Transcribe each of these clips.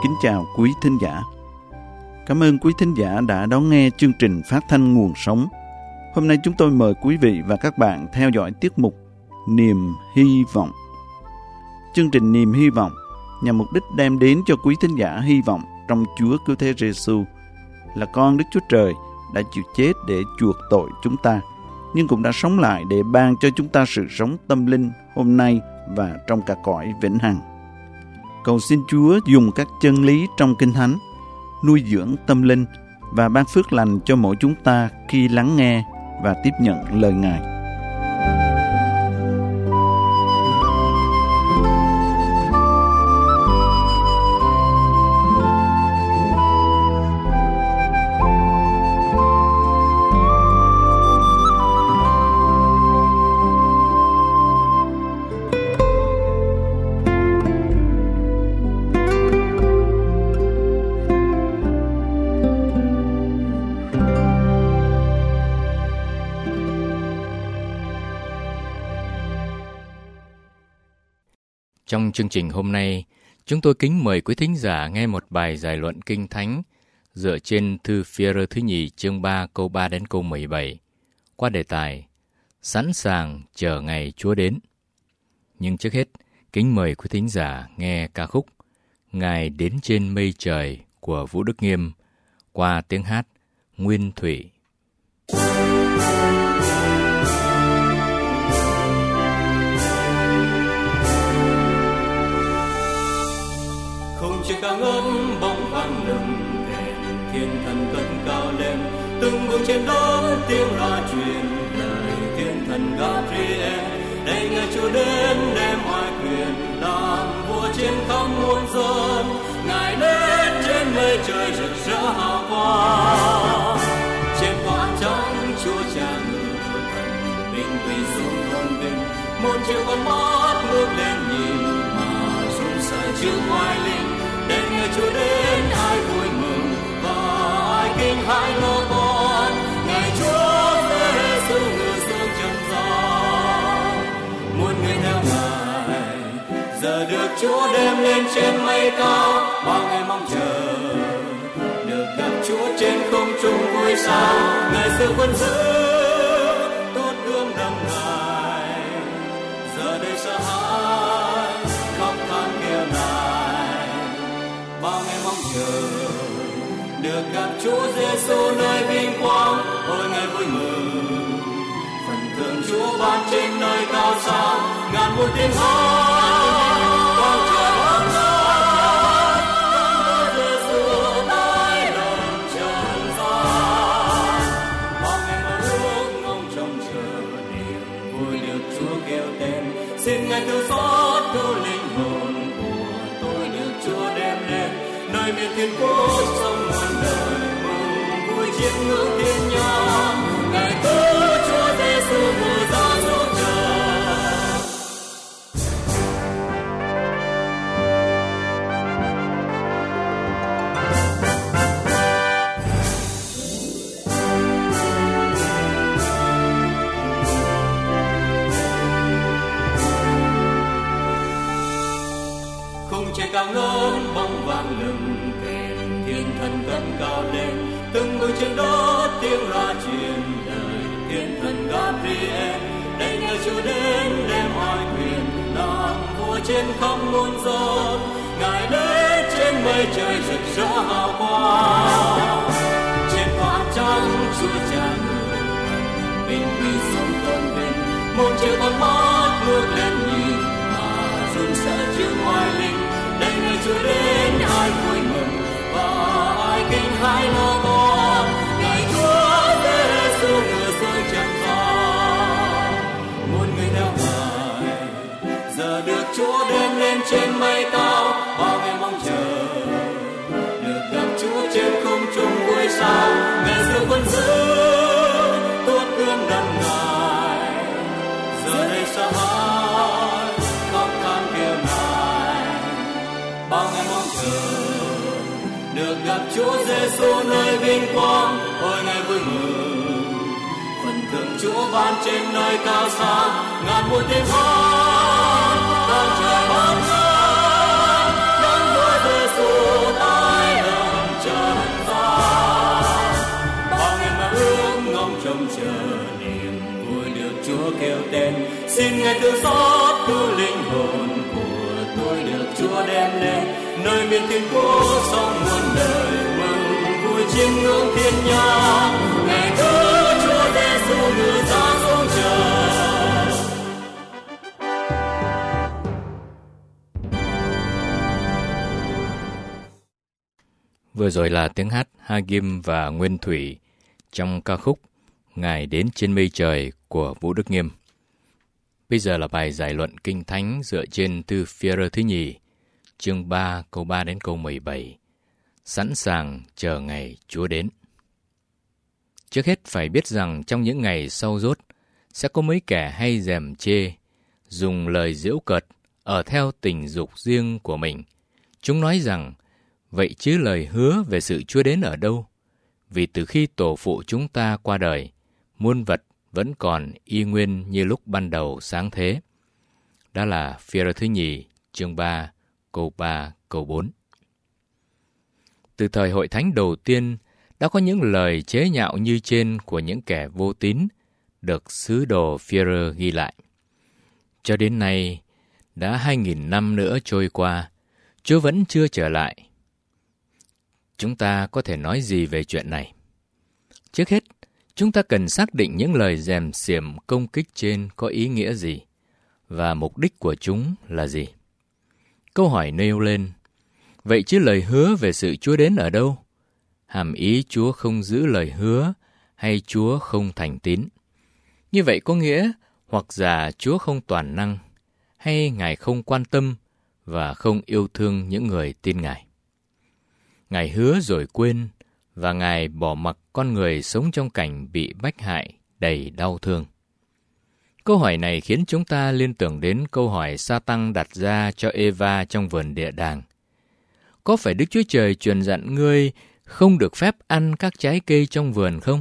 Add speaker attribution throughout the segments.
Speaker 1: kính chào quý thính giả. Cảm ơn quý thính giả đã đón nghe chương trình phát thanh Nguồn Sống. Hôm nay chúng tôi mời quý vị và các bạn theo dõi tiết mục Niềm Hy Vọng. Chương trình Niềm Hy Vọng nhằm mục đích đem đến cho quý thính giả hy vọng trong Chúa Cứu Thế Giêsu là con Đức Chúa Trời đã chịu chết để chuộc tội chúng ta, nhưng cũng đã sống lại để ban cho chúng ta sự sống tâm linh hôm nay và trong cả cõi vĩnh hằng. Cầu xin Chúa dùng các chân lý trong Kinh Thánh nuôi dưỡng tâm linh và ban phước lành cho mỗi chúng ta khi lắng nghe và tiếp nhận lời Ngài.
Speaker 2: Trong chương trình hôm nay, chúng tôi kính mời quý thính giả nghe một bài giải luận Kinh Thánh dựa trên thư Phi-e-rơ thứ nhì chương 3 câu 3 đến câu 17 qua đề tài Sẵn sàng chờ ngày Chúa đến. Nhưng trước hết, kính mời quý thính giả nghe ca khúc Ngài đến trên mây trời của Vũ Đức Nghiêm qua tiếng hát Nguyên Thủy.
Speaker 3: Chiếc ca ngân bóng vang lừng kèn, thiên thần cất cao lên, từng bước trên đó tiếng loa truyền lời thiên thần Gabriel. Đây ngày Chúa đến đem oai quyền làm vua trên khắp muôn dân. Ngài đến trên mây trời rực rỡ hào quang, trên cõi trắng Chúa Cha ngự thần, bình quy xuống tôn vinh. Muôn triệu con mắt ngước lên nhìn mà run sợ trước oai linh. Đến ngày Chúa đến ai vui mừng và ai kinh hãi lo toan. Ngày Chúa Giêsu ngự xuống trần gian, muôn người theo Ngài giờ được Chúa đem lên trên mây cao. Bao ngày mong chờ được gặp Chúa trên không trung vui sao. Ngài sự quân giữ tốt gươm đâm Ngài, giờ đây sợ hãi khóc than kêu nài. Bao ngày mong chờ được gặp Chúa Giêsu nơi vinh quang. Ôi ngày vui mừng phần thưởng Chúa ban trên nơi cao xa. Ngàn muôn tiếng hát vang trời hót vang, Chúa Giêsu tái lâm trần gian. Bao ngày mơ ước ngóng trông chờ niềm vui được Chúa kêu tên. Xin Ngài thương xót cứu linh hồn của tôi được Chúa đem lên nơi miền thiên quốc sông muôn đời mừng vui chiêm ngưỡng thiên nhãn. Ngài cứu Chúa Giêsu mùa ra dấu chờ. Không chạy cao ngân bóng vang lừng kèn, thiên thần cất cao lên, từng bước trên đó tiếng loa truyền lời thiên thần Gabriel. Đây ngày Chúa đến đem oai quyền làm vua trên khắp muôn dân. Ngài đến trên mây trời rực rỡ hào quang, trên cõi trắng Chúa Cha ngự thần, bình quy xuống tôn vinh. Muôn triệu con mắt ngước lên nhìn mà run sợ trước oai linh. Đây ngày Chúa đến ai vui mừng và ai kinh hãi lo toan. Ngày Chúa Giêsu ngự xuống trần gian, muôn người theo Ngài giờ được Chúa đem lên trên mây cao. Bao ngày mong chờ được gặp Chúa trên không trung vui sao. Ngài sự quân giữ tuốt gươm đâm Ngài, giờ đây sợ hãi khóc than kêu nài. Bao ngày mong chờ được gặp Chúa Giêsu nơi vinh quang. Ôi ngày vui mừng phần thưởng Chúa ban trên nơi cao xa. Ngàn muôn tiếng hát vang trời hót vang, đấng Chúa Giêsu kêu tên. Xin Ngài thương xót cứu linh hồn của tôi được Chúa đem lên nơi miền thiên quốc sống muôn đời mừng vui chiêm ngưỡng thiên nhang. Ngày cứu Chúa Giêsu ngự giá xuống trời.
Speaker 2: Vừa rồi là tiếng hát Hagim và Nguyên Thủy trong ca khúc Ngài đến trên mây trời của Vũ Đức Nghiêm. Bây giờ là bài giải luận Kinh Thánh dựa trên thư Phi-e-rơ thứ nhì, chương 3 câu 3 đến câu 17. Sẵn sàng chờ ngày Chúa đến. Trước hết phải biết rằng trong những ngày sau dốt sẽ có mấy kẻ hay gièm chê, dùng lời giễu cợt ở theo tình dục riêng của mình. Chúng nói rằng, vậy chứ lời hứa về sự Chúa đến ở đâu? Vì từ khi tổ phụ chúng ta qua đời, muôn vật vẫn còn y nguyên như lúc ban đầu sáng thế. Đó là Phi-e-rơ thứ nhì, chương 3, câu 3, câu 4. Từ thời hội thánh đầu tiên, đã có những lời chế nhạo như trên của những kẻ vô tín, được sứ đồ Phi-e-rơ ghi lại. Cho đến nay, đã 2.000 năm nữa trôi qua, Chúa vẫn chưa trở lại. Chúng ta có thể nói gì về chuyện này? Trước hết, chúng ta cần xác định những lời gièm xiểm công kích trên có ý nghĩa gì và mục đích của chúng là gì. Câu hỏi nêu lên, vậy chứ lời hứa về sự Chúa đến ở đâu? Hàm ý Chúa không giữ lời hứa hay Chúa không thành tín? Như vậy có nghĩa hoặc giả Chúa không toàn năng hay Ngài không quan tâm và không yêu thương những người tin Ngài. Ngài hứa rồi quên, và Ngài bỏ mặc con người sống trong cảnh bị bách hại, đầy đau thương. Câu hỏi này khiến chúng ta liên tưởng đến câu hỏi Sa-tăng đặt ra cho Eva trong vườn địa đàng. Có phải Đức Chúa Trời truyền dặn ngươi không được phép ăn các trái cây trong vườn không?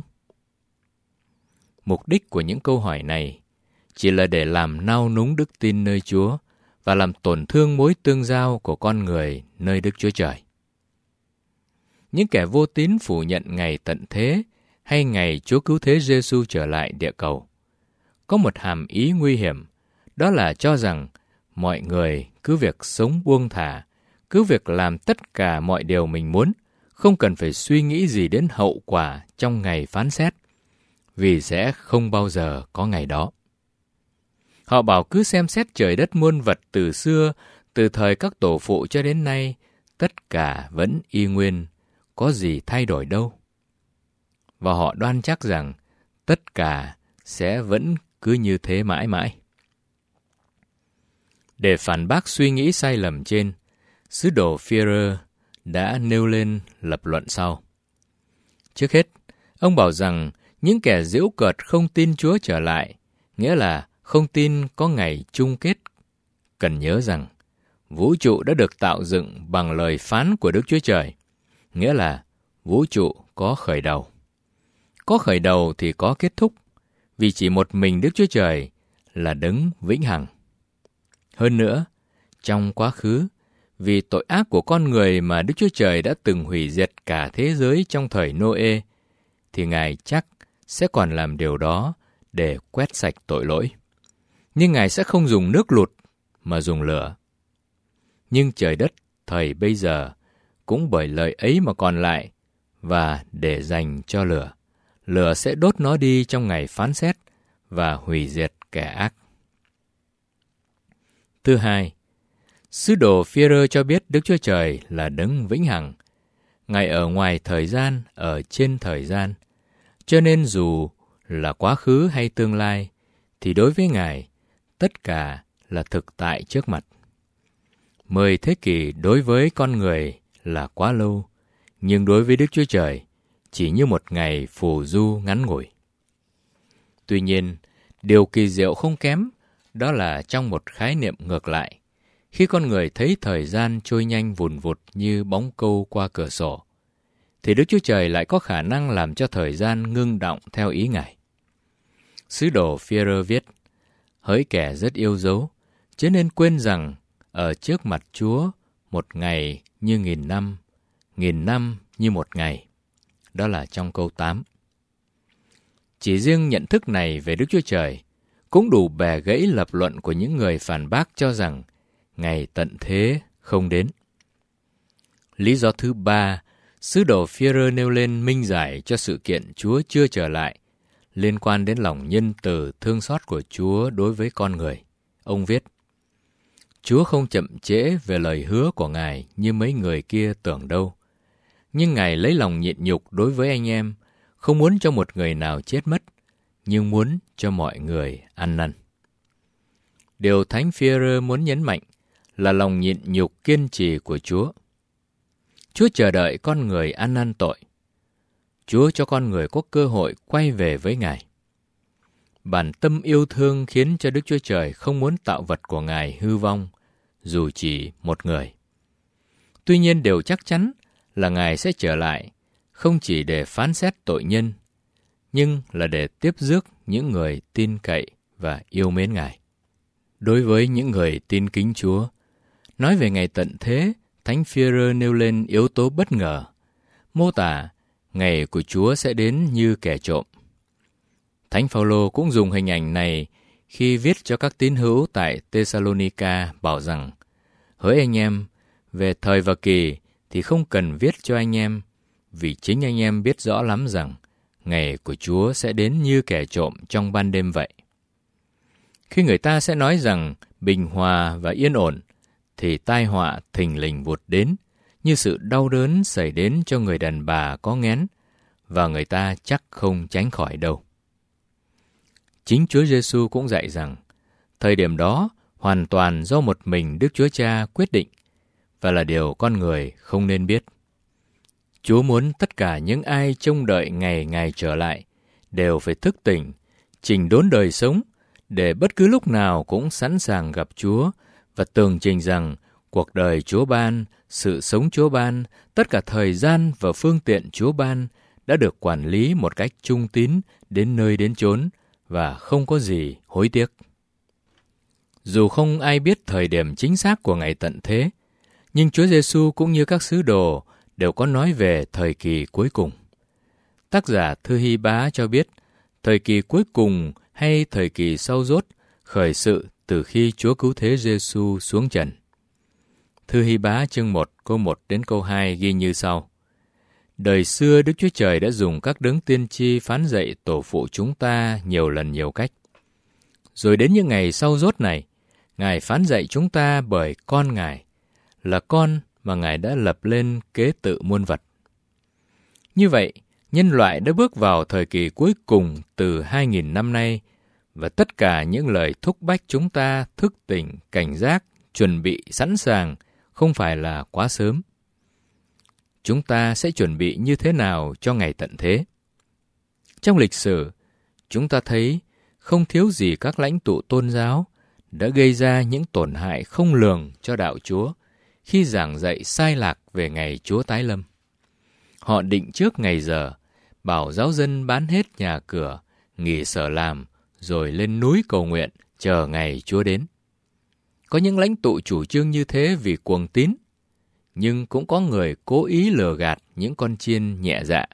Speaker 2: Mục đích của những câu hỏi này chỉ là để làm nao núng đức tin nơi Chúa và làm tổn thương mối tương giao của con người nơi Đức Chúa Trời. Những kẻ vô tín phủ nhận ngày tận thế hay ngày Chúa Cứu Thế Giêsu trở lại địa cầu. Có một hàm ý nguy hiểm, đó là cho rằng mọi người cứ việc sống buông thả, cứ việc làm tất cả mọi điều mình muốn, không cần phải suy nghĩ gì đến hậu quả trong ngày phán xét, vì sẽ không bao giờ có ngày đó. Họ bảo cứ xem xét trời đất muôn vật từ xưa, từ thời các tổ phụ cho đến nay, tất cả vẫn y nguyên, có gì thay đổi đâu. Và họ đoan chắc rằng tất cả sẽ vẫn cứ như thế mãi mãi. Để phản bác suy nghĩ sai lầm trên, sứ đồ Phi-e-rơ đã nêu lên lập luận sau. Trước hết, ông bảo rằng những kẻ giễu cợt không tin Chúa trở lại, nghĩa là không tin có ngày chung kết. Cần nhớ rằng, vũ trụ đã được tạo dựng bằng lời phán của Đức Chúa Trời, nghĩa là vũ trụ có khởi đầu. Có khởi đầu thì có kết thúc, vì chỉ một mình Đức Chúa Trời là đấng vĩnh hằng. Hơn nữa, trong quá khứ, vì tội ác của con người mà Đức Chúa Trời đã từng hủy diệt cả thế giới trong thời Nô-ê, thì Ngài chắc sẽ còn làm điều đó để quét sạch tội lỗi. Nhưng Ngài sẽ không dùng nước lụt mà dùng lửa. Nhưng trời đất thời bây giờ cũng bởi lời ấy mà còn lại, và để dành cho lửa. Lửa sẽ đốt nó đi trong ngày phán xét và hủy diệt kẻ ác. Thứ hai, sứ đồ Phi-e-rơ cho biết Đức Chúa Trời là đấng vĩnh hằng. Ngài ở ngoài thời gian, ở trên thời gian. Cho nên dù là quá khứ hay tương lai, thì đối với Ngài, tất cả là thực tại trước mặt. 10 thế kỷ đối với con người là quá lâu, nhưng đối với Đức Chúa Trời chỉ như một ngày phù du ngắn ngủi. Tuy nhiên, điều kỳ diệu không kém, đó là trong một khái niệm ngược lại. Khi con người thấy thời gian trôi nhanh vùn vụt như bóng câu qua cửa sổ, thì Đức Chúa Trời lại có khả năng làm cho thời gian ngưng đọng theo ý Ngài. Sứ đồ Phi-e-rơ viết, hỡi kẻ rất yêu dấu, chớ nên quên rằng ở trước mặt Chúa một ngày như 1000 năm, 1000 năm như một ngày. Đó là trong câu 8. Chỉ riêng nhận thức này về Đức Chúa Trời cũng đủ bẻ gãy lập luận của những người phản bác cho rằng ngày tận thế không đến. Lý do thứ ba, sứ đồ Phi-e-rơ nêu lên minh giải cho sự kiện Chúa chưa trở lại, liên quan đến lòng nhân từ thương xót của Chúa đối với con người. Ông viết, Chúa không chậm trễ về lời hứa của Ngài như mấy người kia tưởng đâu. Nhưng Ngài lấy lòng nhịn nhục đối với anh em, không muốn cho một người nào chết mất, nhưng muốn cho mọi người ăn năn. Điều Thánh Phi-e-rơ muốn nhấn mạnh là lòng nhịn nhục kiên trì của Chúa. Chúa chờ đợi con người ăn năn tội. Chúa cho con người có cơ hội quay về với Ngài. Bản tâm yêu thương khiến cho Đức Chúa Trời không muốn tạo vật của Ngài hư vong, dù chỉ một người. Tuy nhiên điều chắc chắn là Ngài sẽ trở lại, không chỉ để phán xét tội nhân, nhưng là để tiếp rước những người tin cậy và yêu mến Ngài. Đối với những người tin kính Chúa, nói về ngày tận thế, Thánh Phi-e-rơ nêu lên yếu tố bất ngờ, mô tả ngày của Chúa sẽ đến như kẻ trộm. Thánh Phao-lô cũng dùng hình ảnh này khi viết cho các tín hữu tại Tê-sa-lô-ni-ca, bảo rằng, hỡi anh em, về thời và kỳ thì không cần viết cho anh em, vì chính anh em biết rõ lắm rằng ngày của Chúa sẽ đến như kẻ trộm trong ban đêm vậy. Khi người ta sẽ nói rằng bình hòa và yên ổn, thì tai họa thình lình vụt đến, như sự đau đớn xảy đến cho người đàn bà có nghén, và người ta chắc không tránh khỏi đâu. Chính Chúa Giêsu cũng dạy rằng, thời điểm đó hoàn toàn do một mình Đức Chúa Cha quyết định, và là điều con người không nên biết. Chúa muốn tất cả những ai trông đợi ngày Ngài trở lại đều phải thức tỉnh, chỉnh đốn đời sống, để bất cứ lúc nào cũng sẵn sàng gặp Chúa và tường trình rằng cuộc đời Chúa ban, sự sống Chúa ban, tất cả thời gian và phương tiện Chúa ban đã được quản lý một cách trung tín đến nơi đến chốn và không có gì hối tiếc. Dù không ai biết thời điểm chính xác của ngày tận thế, nhưng Chúa Giêsu cũng như các sứ đồ đều có nói về thời kỳ cuối cùng. Tác giả Thư Hy Bá cho biết, thời kỳ cuối cùng hay thời kỳ sau dốt khởi sự từ khi Chúa Cứu Thế Giêsu xuống trần. Thư Hy Bá chương 1 câu 1 đến câu 2 ghi như sau. Đời xưa Đức Chúa Trời đã dùng các đấng tiên tri phán dạy tổ phụ chúng ta nhiều lần nhiều cách. Rồi đến những ngày sau dốt này, Ngài phán dạy chúng ta bởi con Ngài, là con mà Ngài đã lập lên kế tự muôn vật. Như vậy, nhân loại đã bước vào thời kỳ cuối cùng từ 2.000 năm nay, và tất cả những lời thúc bách chúng ta thức tỉnh, cảnh giác, chuẩn bị sẵn sàng không phải là quá sớm. Chúng ta sẽ chuẩn bị như thế nào cho ngày tận thế? Trong lịch sử, chúng ta thấy không thiếu gì các lãnh tụ tôn giáo đã gây ra những tổn hại không lường cho đạo Chúa khi giảng dạy sai lạc về ngày Chúa tái lâm. Họ định trước ngày giờ, bảo giáo dân bán hết nhà cửa, nghỉ sở làm, rồi lên núi cầu nguyện, chờ ngày Chúa đến. Có những lãnh tụ chủ trương như thế vì cuồng tín, nhưng cũng có người cố ý lừa gạt những con chiên nhẹ dạ.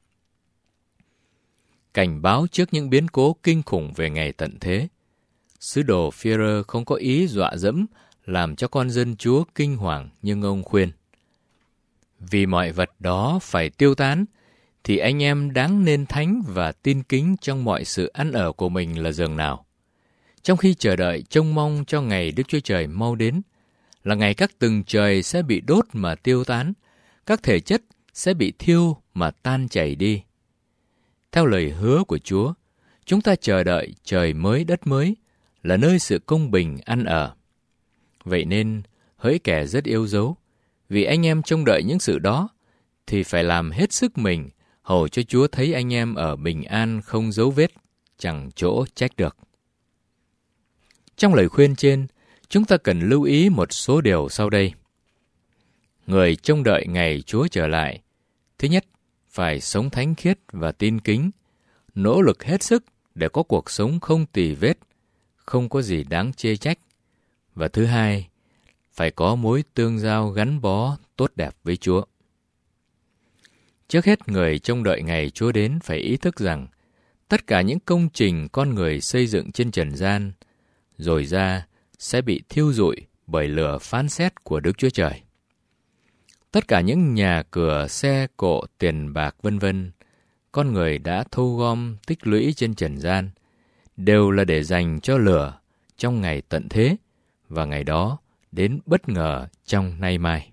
Speaker 2: Cảnh báo trước những biến cố kinh khủng về ngày tận thế, sứ đồ Phi-e-rơ không có ý dọa dẫm làm cho con dân Chúa kinh hoàng, nhưng ông khuyên. Vì mọi vật đó phải tiêu tán, thì anh em đáng nên thánh và tin kính trong mọi sự ăn ở của mình là dường nào. Trong khi chờ đợi trông mong cho ngày Đức Chúa Trời mau đến, là ngày các tầng trời sẽ bị đốt mà tiêu tán, các thể chất sẽ bị thiêu mà tan chảy đi. Theo lời hứa của Chúa, chúng ta chờ đợi trời mới đất mới, là nơi sự công bình ăn ở. Vậy nên, hỡi kẻ rất yêu dấu, vì anh em trông đợi những sự đó, thì phải làm hết sức mình, hầu cho Chúa thấy anh em ở bình an không dấu vết, chẳng chỗ trách được. Trong lời khuyên trên, chúng ta cần lưu ý một số điều sau đây. Người trông đợi ngày Chúa trở lại, thứ nhất, phải sống thánh khiết và tin kính, nỗ lực hết sức để có cuộc sống không tì vết, không có gì đáng chê trách. Và thứ hai, phải có mối tương giao gắn bó tốt đẹp với Chúa. Trước hết, người trông đợi ngày Chúa đến phải ý thức rằng tất cả những công trình con người xây dựng trên trần gian, rồi ra sẽ bị thiêu rụi bởi lửa phán xét của Đức Chúa Trời. Tất cả những nhà cửa, xe cộ, tiền bạc vân vân, con người đã thu gom tích lũy trên trần gian, đều là để dành cho lửa trong ngày tận thế, và ngày đó đến bất ngờ trong nay mai.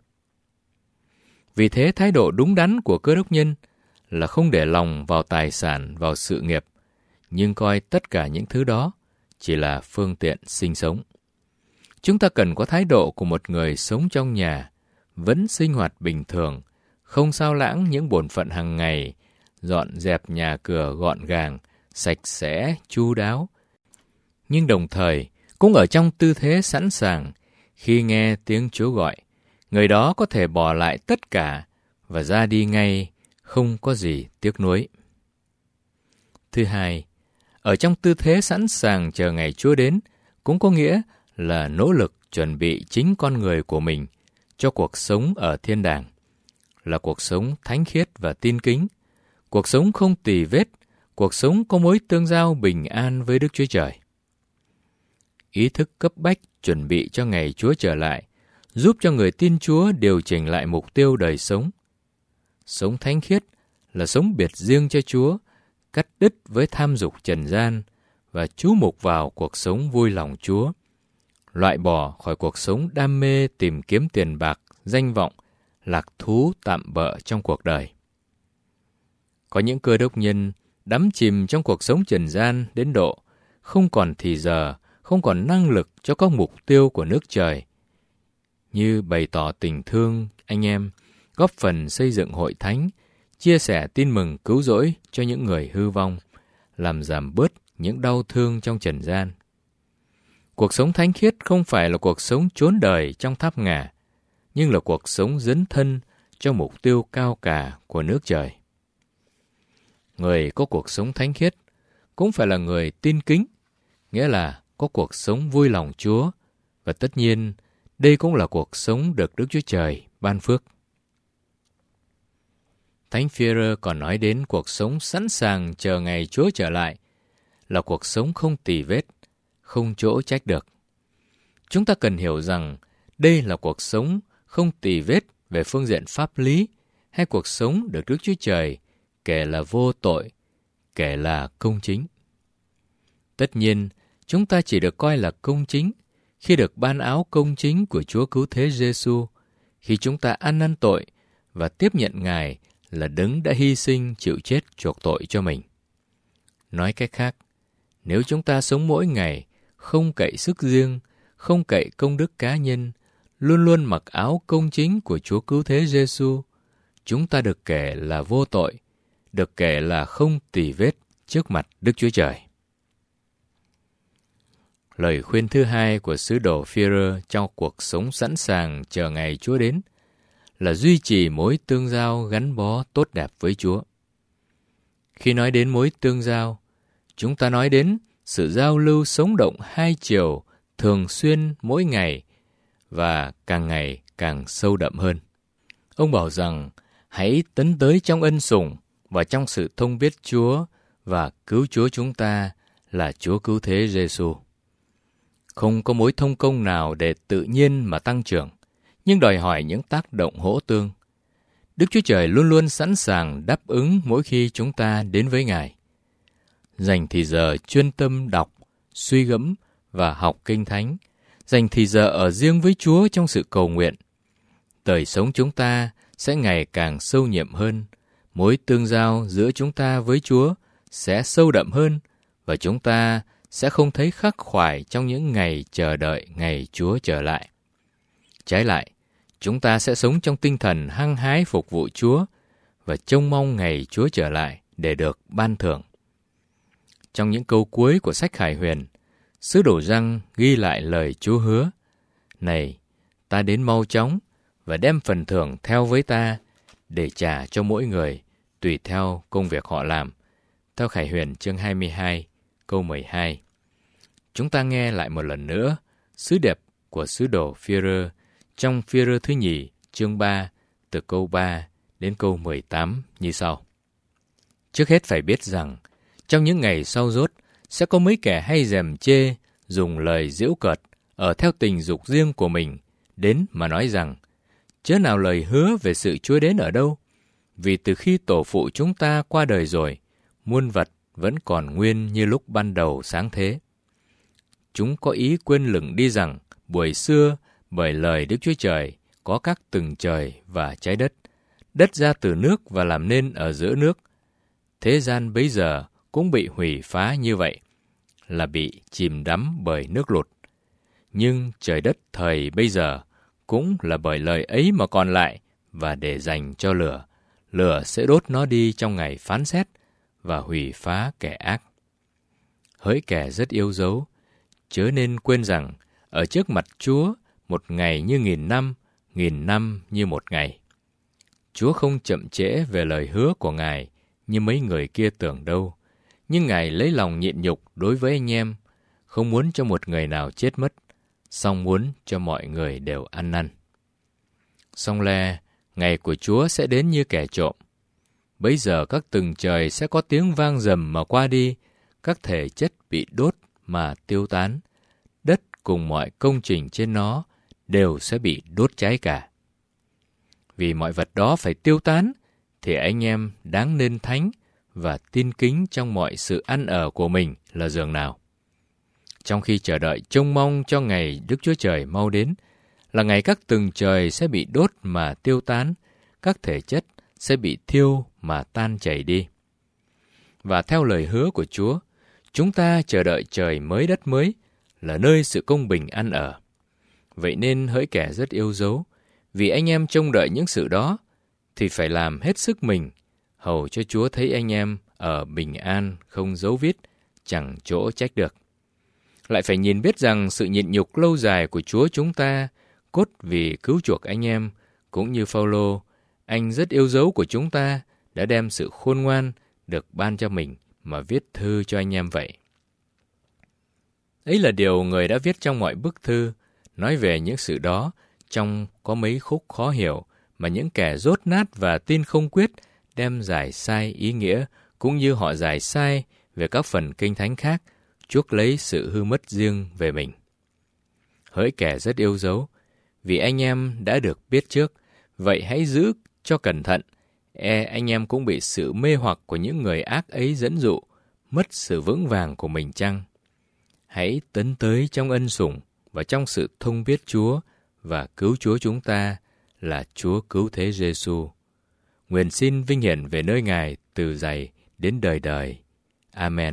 Speaker 2: Vì thế, thái độ đúng đắn của Cơ Đốc nhân là không để lòng vào tài sản, vào sự nghiệp, nhưng coi tất cả những thứ đó chỉ là phương tiện sinh sống. Chúng ta cần có thái độ của một người sống trong nhà, vẫn sinh hoạt bình thường, không sao lãng những bổn phận hàng ngày, dọn dẹp nhà cửa gọn gàng, sạch sẽ, chu đáo, nhưng đồng thời cũng ở trong tư thế sẵn sàng khi nghe tiếng Chúa gọi. Người đó có thể bỏ lại tất cả và ra đi ngay, không có gì tiếc nuối. Thứ hai, ở trong tư thế sẵn sàng chờ ngày Chúa đến cũng có nghĩa là nỗ lực chuẩn bị chính con người của mình cho cuộc sống ở thiên đàng, là cuộc sống thánh khiết và tin kính, cuộc sống không tì vết, cuộc sống có mối tương giao bình an với Đức Chúa Trời. Ý thức cấp bách chuẩn bị cho ngày Chúa trở lại, giúp cho người tin Chúa điều chỉnh lại mục tiêu đời sống. Sống thánh khiết là sống biệt riêng cho Chúa, cắt đứt với tham dục trần gian và chú mục vào cuộc sống vui lòng Chúa, loại bỏ khỏi cuộc sống đam mê tìm kiếm tiền bạc, danh vọng, lạc thú tạm bợ trong cuộc đời. Có những Cơ Đốc nhân đắm chìm trong cuộc sống trần gian đến độ không còn thì giờ, không còn năng lực cho các mục tiêu của nước trời, như bày tỏ tình thương anh em, góp phần xây dựng hội thánh, chia sẻ tin mừng cứu rỗi cho những người hư vong, làm giảm bớt những đau thương trong trần gian. Cuộc sống thánh khiết không phải là cuộc sống trốn đời trong tháp ngà, nhưng là cuộc sống dấn thân cho mục tiêu cao cả của nước trời. Người có cuộc sống thánh khiết cũng phải là người tin kính, nghĩa là có cuộc sống vui lòng Chúa, và tất nhiên đây cũng là cuộc sống được Đức Chúa Trời ban phước. Thánh Phi-e-rơ còn nói đến cuộc sống sẵn sàng chờ ngày Chúa trở lại, là cuộc sống không tì vết, không chỗ trách được. Chúng ta cần hiểu rằng đây là cuộc sống không tì vết về phương diện pháp lý, hay cuộc sống được Đức Chúa Trời kể là vô tội, kể là công chính. Tất nhiên, chúng ta chỉ được coi là công chính khi được ban áo công chính của Chúa Cứu Thế Giê-xu, khi chúng ta ăn năn tội và tiếp nhận Ngài là Đấng đã hy sinh chịu chết chuộc tội cho mình. Nói cách khác, nếu chúng ta sống mỗi ngày không cậy sức riêng, không cậy công đức cá nhân, luôn luôn mặc áo công chính của Chúa Cứu Thế Giê-xu, chúng ta được kể là vô tội, được kể là không tì vết trước mặt Đức Chúa Trời. Lời khuyên thứ hai của sứ đồ Phi-e-rơ trong cuộc sống sẵn sàng chờ ngày Chúa đến là duy trì mối tương giao gắn bó tốt đẹp với Chúa. Khi nói đến mối tương giao, chúng ta nói đến sự giao lưu sống động hai chiều, thường xuyên mỗi ngày và càng ngày càng sâu đậm hơn. Ông bảo rằng hãy tấn tới trong ân sủng và trong sự thông biết Chúa và cứu Chúa chúng ta là Chúa Cứu Thế Giê-xu. Không có mối thông công nào để tự nhiên mà tăng trưởng, nhưng đòi hỏi những tác động hỗ tương. Đức Chúa Trời luôn luôn sẵn sàng đáp ứng mỗi khi chúng ta đến với Ngài. Dành thì giờ chuyên tâm đọc, suy gẫm và học Kinh Thánh, dành thì giờ ở riêng với Chúa trong sự cầu nguyện. Đời sống chúng ta sẽ ngày càng sâu nhiệm hơn, mối tương giao giữa chúng ta với Chúa sẽ sâu đậm hơn, và chúng ta sẽ không thấy khắc khoải trong những ngày chờ đợi ngày Chúa trở lại. Trái lại, chúng ta sẽ sống trong tinh thần hăng hái phục vụ Chúa và trông mong ngày Chúa trở lại để được ban thưởng. Trong những câu cuối của sách Khải Huyền, sứ đồ Giăng ghi lại lời Chúa hứa: "Này, ta đến mau chóng và đem phần thưởng theo với ta để trả cho mỗi người tùy theo công việc họ làm." Theo Khải Huyền chương 22, câu 12. Chúng ta nghe lại một lần nữa sứ điệp của sứ đồ Phi-e-rơ trong Phi-e-rơ thứ nhì chương 3 từ câu 3 đến câu 18 như sau. Trước hết phải biết rằng Trong những ngày sau dốt, sẽ có mấy kẻ hay gièm chê, dùng lời giễu cợt, ở theo tình dục riêng của mình, đến mà nói rằng, chớ nào lời hứa về sự Chúa đến ở đâu, vì từ khi tổ phụ chúng ta qua đời rồi, muôn vật vẫn còn nguyên như lúc ban đầu sáng thế. Chúng có ý quên lửng đi rằng, buổi xưa, bởi lời Đức Chúa Trời, có các tầng trời và trái đất, đất ra từ nước và làm nên ở giữa nước. Thế gian bấy giờ cũng bị hủy phá như vậy, là bị chìm đắm bởi nước lụt. Nhưng trời đất thời bây giờ cũng là bởi lời ấy mà còn lại, và để dành cho lửa. Lửa sẽ đốt nó đi trong ngày phán xét và hủy phá kẻ ác. Hỡi kẻ rất yêu dấu, chớ nên quên rằng ở trước mặt Chúa, một ngày như 1000 năm như một ngày. Chúa không chậm trễ về lời hứa của Ngài như mấy người kia tưởng đâu, nhưng Ngài lấy lòng nhịn nhục đối với anh em, không muốn cho một người nào chết mất, song muốn cho mọi người đều ăn năn. Song le, ngày của Chúa sẽ đến như kẻ trộm. Bấy giờ các tầng trời sẽ có tiếng vang rầm mà qua đi, các thể chất bị đốt mà tiêu tán, đất cùng mọi công trình trên nó đều sẽ bị đốt cháy cả. Vì mọi vật đó phải tiêu tán, thì anh em đáng nên thánh và tin kính trong mọi sự ăn ở của mình là dường nào. Trong khi chờ đợi trông mong cho ngày Đức Chúa Trời mau đến, là ngày các tầng trời sẽ bị đốt mà tiêu tán, các thể chất sẽ bị thiêu mà tan chảy đi. Và theo lời hứa của Chúa, chúng ta chờ đợi trời mới đất mới, là nơi sự công bình ăn ở. Vậy nên hỡi kẻ rất yêu dấu, vì anh em trông đợi những sự đó, thì phải làm hết sức mình, hầu cho Chúa thấy anh em ở bình an không dấu vết, chẳng chỗ trách được. Lại phải nhìn biết rằng sự nhịn nhục lâu dài của Chúa chúng ta, cốt vì cứu chuộc anh em, cũng như Phao-lô, anh rất yêu dấu của chúng ta, đã đem sự khôn ngoan được ban cho mình mà viết thư cho anh em vậy. Ấy là điều người đã viết trong mọi bức thư, nói về những sự đó, trong có mấy khúc khó hiểu mà những kẻ dốt nát và tin không quyết đem giải sai ý nghĩa, cũng như họ giải sai về các phần kinh thánh khác, chuốc lấy sự hư mất riêng về mình. Hỡi kẻ rất yêu dấu, vì anh em đã được biết trước, vậy hãy giữ cho cẩn thận, anh em cũng bị sự mê hoặc của những người ác ấy dẫn dụ, mất sự vững vàng của mình chăng? Hãy tấn tới trong ân sủng và trong sự thông biết Chúa và cứu Chúa chúng ta là Chúa cứu thế Giêsu. Nguyện xin vinh hiển về nơi Ngài từ giày đến đời đời. Amen.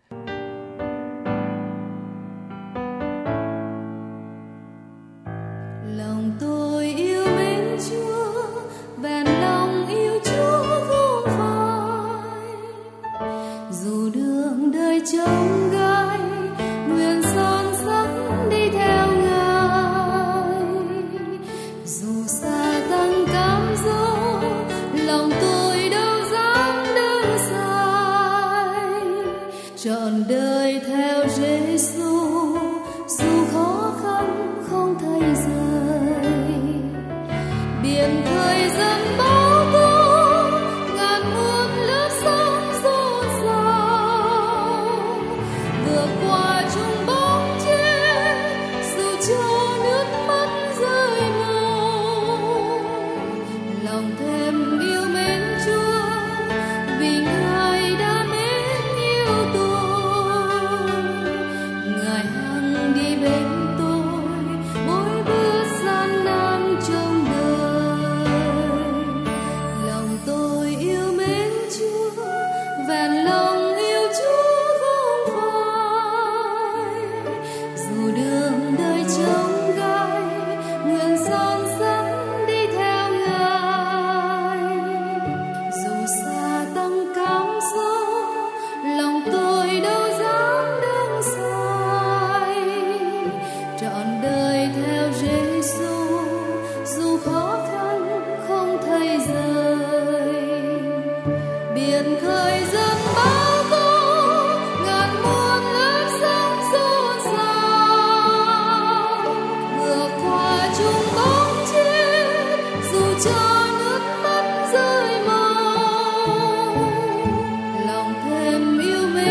Speaker 4: Lòng tôi yêu mến Chúa, vẹn lòng yêu Chúa không phai. Dù đường đời trông gai, nguyện son sắc đi theo Ngài. Dù xa tăng cám dỗ, lòng tôi đâu dám đứng sai. Trọn đời theo Giêsu, dù khó khăn không thấy rời. Biển khơi dâng bão tố, ngàn muôn lớp sóng dồn dào. Vượt qua chung bóng chết, dù cho nước mắt rơi màu. Lòng thêm yêu mến Chúa, vì Ngài đã mến yêu tôi. Ngài hằng đi bên tôi, mỗi bước gian nan trong đời. Lòng tôi yêu mến Chúa, vẹn lòng yêu Chúa không phai. Dù đường đời trông gai, nguyện son sắc đi theo Ngài. Dù xa tăng cám dỗ, lòng tôi đâu dám đứng sai. Trọn đời theo Giêsu, dù khó khăn không thấy rời. Biển khơi dâng bão tố, ngàn muôn lớp sóng dồn dào. Vượt qua chung bóng chết, dù cho nước mắt rơi màu. Lòng thêm yêu mến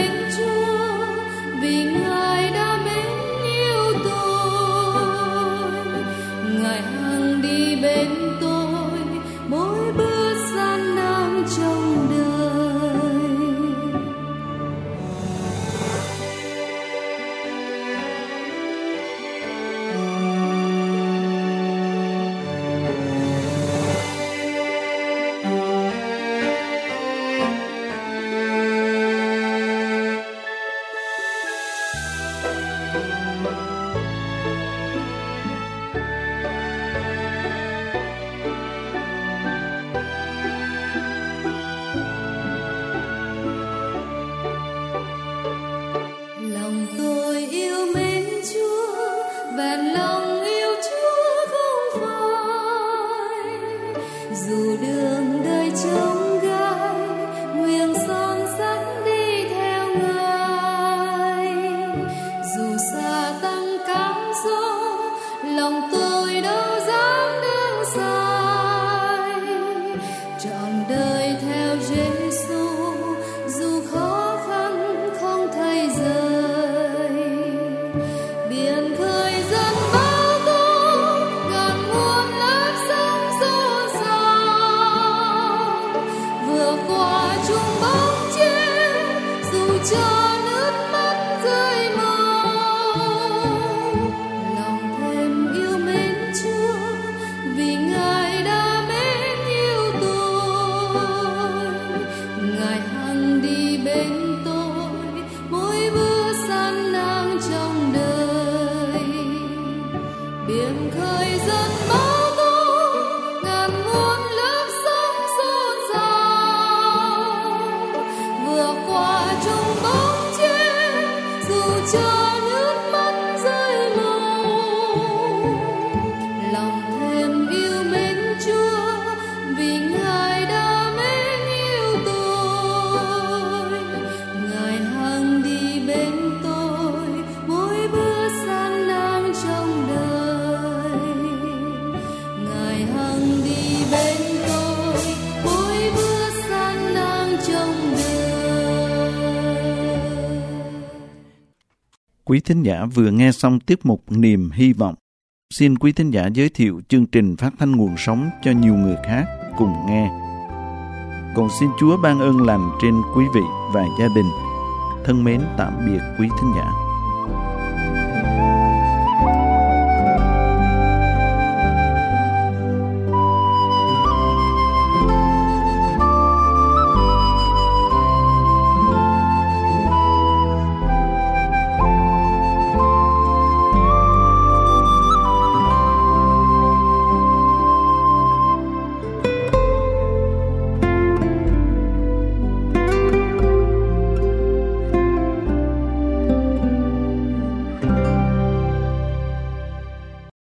Speaker 4: vẹn lòng yêu Chúa không phai. Dù đường đời chông gai, nguyện son sắt đi theo Ngài. Dù xa tăng cám dỗ, lòng tôi đâu dám đứng sai. Trọn đời theo Giêsu, dù khó khăn không thấy rời. Biển khơi dần bao tố, ngàn muôn lớp sóng xô xao. Vừa qua chung bóng chiếc, dù cho nước mắt rơi màu. Lòng thêm yêu mến Chúa, vì Ngài đã mến yêu tôi. Ngài hằng đi bên tôi, mỗi bữa san nang trong đời. Biển khơi dần bao tố, ngàn muôn lớp sóng xôn xao. Vừa qua chung bóng chiếc, dù cho nước mắt rơi màu. Lòng thêm yêu mến Chúa, vì Ngài đã mến yêu tôi. Ngài hằng đi bên tôi, mỗi bữa san nang trong đời. Ngài hằng đi bên tôi, mỗi bữa san nang trong đời.
Speaker 1: Quý thính giả vừa nghe xong tiết mục Niềm Hy Vọng. Xin quý thính giả giới thiệu chương trình phát thanh nguồn sống cho nhiều người khác cùng nghe. Còn xin Chúa ban ơn lành trên quý vị và gia đình. Thân mến tạm biệt quý thính giả.